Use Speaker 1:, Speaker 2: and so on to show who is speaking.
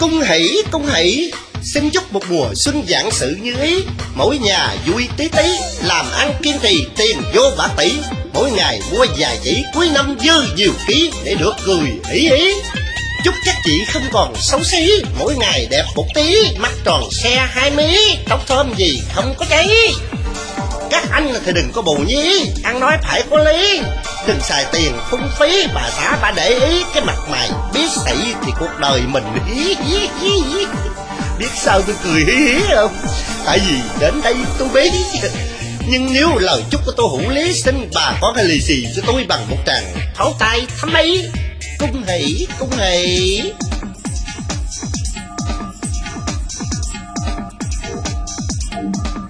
Speaker 1: Cung hỷ, xin chúc một mùa xuân vạn sự như ý, mỗi nhà vui tí tí, làm ăn kiên trì tiền vô bạc tỷ, mỗi ngày mua vài chỉ, cuối năm dư nhiều ký để được cười hỉ hí. Chúc các chị không còn xấu xí, mỗi ngày đẹp một tí, mắt tròn xe hai mí, tóc thơm gì không có cháy. Các anh thì đừng có bù nhí, ăn nói phải có lý, đừng xài tiền phung phí, bà xã bà để ý cái mặt mày biết sảy thì cuộc đời mình biết sao tôi cười hí hí không? Tại vì đến đây tôi biết. Nhưng nếu lời chúc của tôi hữu lý, xin bà có cái lì xì cho tôi bằng một tràng pháo tay thắm ấy. Cung hỷ.